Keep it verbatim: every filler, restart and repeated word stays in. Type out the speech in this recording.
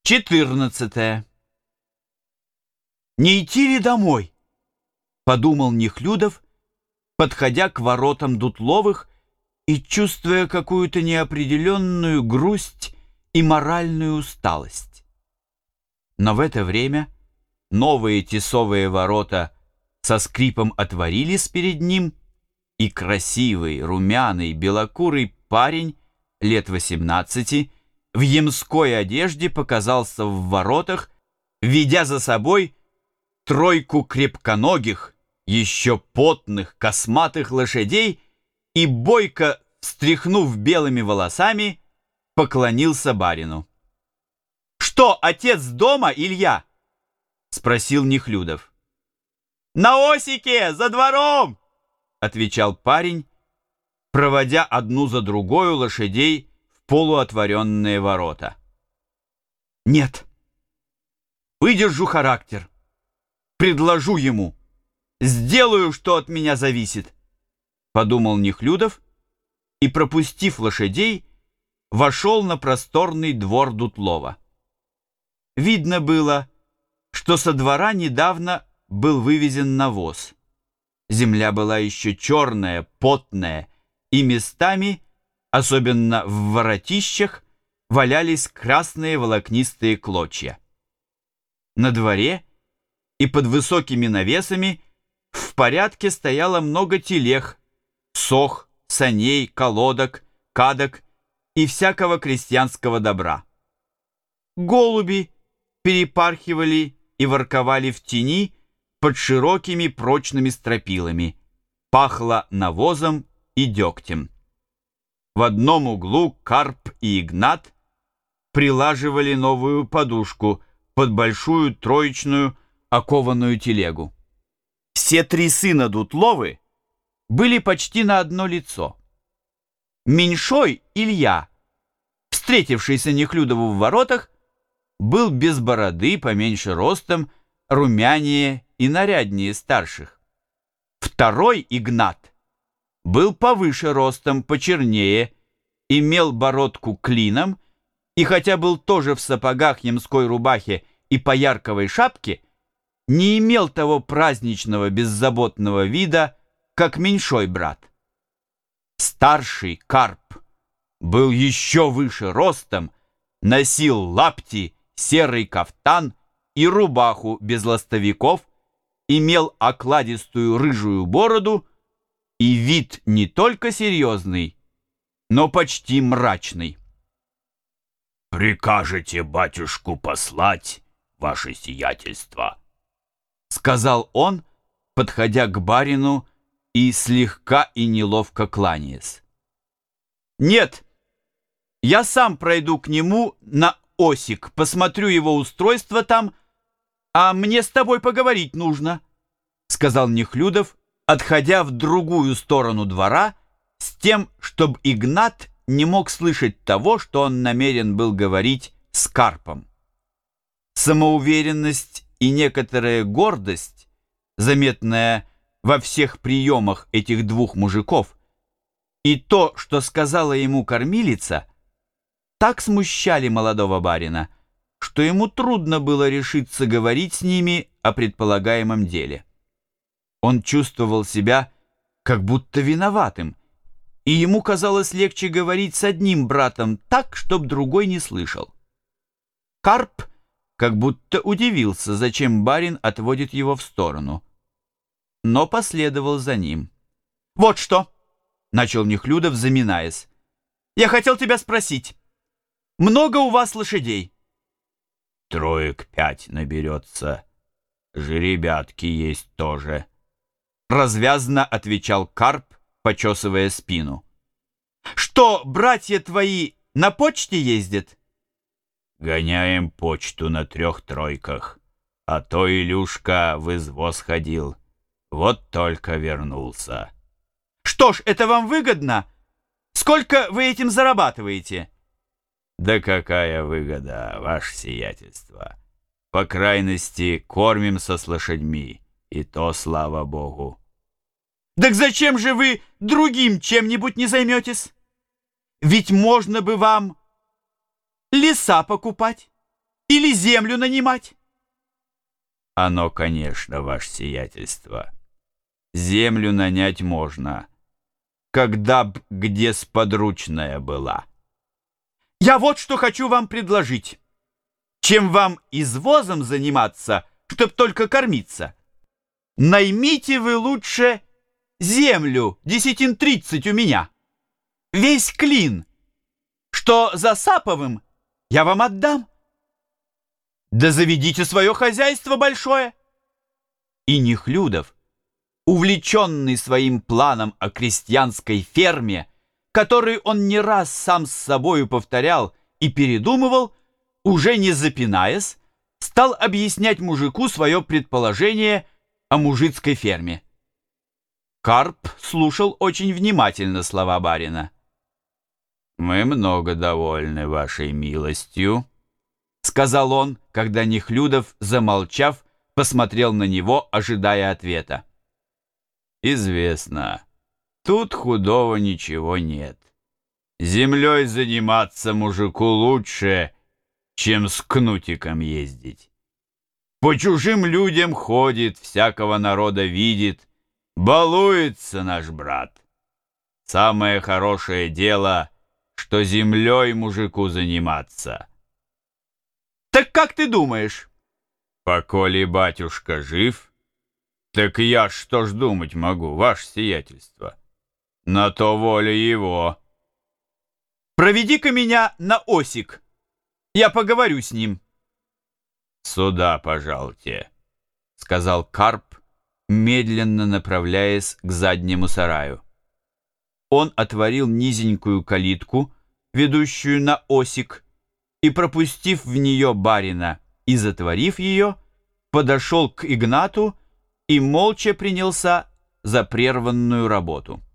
четырнадцатое. «Не идти ли домой?» — подумал Нехлюдов, подходя к воротам Дутловых и чувствуя какую-то неопределенную грусть и моральную усталость. Но в это время новые тесовые ворота со скрипом отворились перед ним, и красивый, румяный, белокурый парень лет восемнадцати в ямской одежде показался в воротах, ведя за собой тройку крепконогих, еще потных, косматых лошадей, и, бойко встряхнув белыми волосами, поклонился барину. «Что, отец дома, Илья?» — спросил Нехлюдов. «На осике, за двором!» — отвечал парень, проводя одну за другой лошадей в полуотворенные ворота. «Нет, выдержу характер, предложу ему, сделаю, что от меня зависит», — подумал Нехлюдов и, пропустив лошадей, вошел на просторный двор Дутлова. Видно было, что со двора недавно был вывезен навоз. Земля была еще черная, потная, и местами, особенно в воротищах, валялись красные волокнистые клочья. На дворе и под высокими навесами в порядке стояло много телег, сох, саней, колодок, кадок и всякого крестьянского добра. Голуби перепархивали и ворковали в тени под широкими прочными стропилами. Пахло навозом и дегтем. В одном углу Карп и Игнат прилаживали новую подушку под большую троечную окованную телегу. Все три сына Дутловы были почти на одно лицо. Меньшой Илья, встретившийся Нехлюдову в воротах, был без бороды, поменьше ростом, румянее и наряднее старших. Второй Игнат был повыше ростом, почернее, имел бородку клином, и хотя был тоже в сапогах, ямской рубахе и поярковой шапке, не имел того праздничного беззаботного вида, как меньшой брат. Старший Карп был еще выше ростом, носил лапти, серый кафтан и рубаху без ластовиков, имел окладистую рыжую бороду и вид не только серьезный, но почти мрачный. «Прикажете батюшку послать, ваше сиятельство?» — сказал он, подходя к барину и слегка и неловко кланяясь. «Нет, я сам пройду к нему на осик, посмотрю его устройство там, а мне с тобой поговорить нужно», — сказал Нехлюдов, отходя в другую сторону двора, с тем, чтобы Игнат не мог слышать того, что он намерен был говорить с Карпом. Самоуверенность и некоторая гордость, заметная во всех приемах этих двух мужиков, и то, что сказала ему кормилица, так смущали молодого барина, что ему трудно было решиться говорить с ними о предполагаемом деле. Он чувствовал себя как будто виноватым, и ему казалось легче говорить с одним братом так, чтоб другой не слышал. Карп как будто удивился, зачем барин отводит его в сторону, но последовал за ним. «Вот что!» — начал Нехлюдов, заминаясь. «Я хотел тебя спросить, много у вас лошадей?» «Троек пять наберется. Жеребятки есть тоже», — развязно отвечал Карп, почесывая спину. «Что, братья твои на почте ездят?» «Гоняем почту на трех тройках, а то Илюшка в извоз ходил. Вот только вернулся». «Что ж, это вам выгодно? Сколько вы этим зарабатываете?» «Да какая выгода, ваше сиятельство! По крайности, кормимся с лошадьми, и то слава богу». «Так зачем же вы другим чем-нибудь не займетесь? Ведь можно бы вам леса покупать, Или землю нанимать? Оно, конечно, ваше сиятельство. Землю нанять можно, когда б где сподручная была. Я вот что хочу вам предложить. Чем вам извозом заниматься, чтоб только кормиться, наймите вы лучше землю десятин тридцать у меня. Весь клин, что за Саповым, я вам отдам. Да заведите свое хозяйство большое. И Нехлюдов, увлеченный своим планом о крестьянской ферме, который он не раз сам с собою повторял и передумывал, уже не запинаясь, стал объяснять мужику свое предположение о мужицкой ферме. Карп слушал очень внимательно слова барина. «Мы много довольны вашей милостью», — сказал он, когда Нехлюдов, замолчав, посмотрел на него, ожидая ответа. «Известно, тут худого ничего нет. Землей заниматься мужику лучше, чем с кнутиком ездить. По чужим людям ходит, всякого народа видит, балуется наш брат. Самое хорошее дело, что землей мужику заниматься». «Так как ты думаешь?» «Поколи батюшка жив, так я что ж думать могу, ваше сиятельство? На то воля его». «Проведи-ка меня на Осик, я поговорю с ним». «Сюда, пожалуйте», — сказал Карп, медленно направляясь к заднему сараю. Он отворил низенькую калитку, ведущую на Осик, и, пропустив в нее барина и затворив ее, подошел к Игнату и молча принялся за прерванную работу.